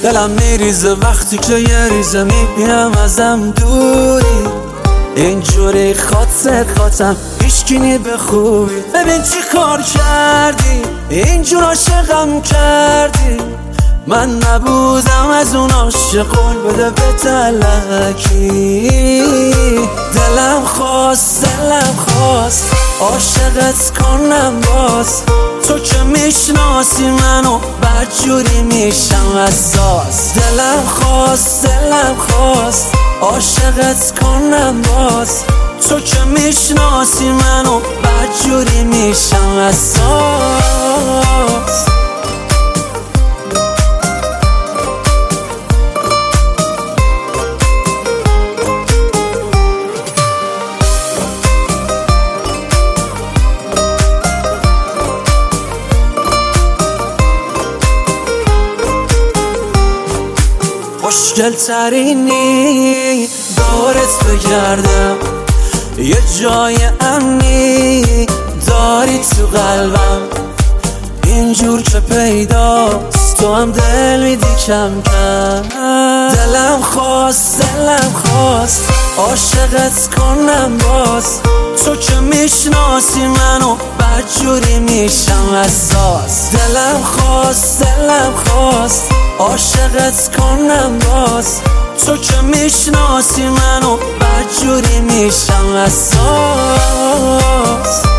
دلم میریزه وقتی که یه ریزه میبینم ازم دوری، اینجوری خاطم هیچکی به خوبی. ببین چی کار کردی، اینجور عاشقم کردی، من نبودم از اون عاشق قول بده به تلکی. دلم خواست عاشقت کنم باز، تو که میشناسی منو بدجوری میشم اساس. دلم خواست عاشقت کنم باز، تو که میشناسی منو بدجوری میشم اساس. خوشگل ترینی دورت بگردم، یه جای امنی داری تو قلبم، اینجور که پیداست تو هم دل میدی کم کم. دلم خواست عاشقت کنم باز، تو که میشناسی منو بدجوری میشم اساس. دلم خواست عاشقت کنم باز، تو که میشناسی منو بدجوری میشم اساس.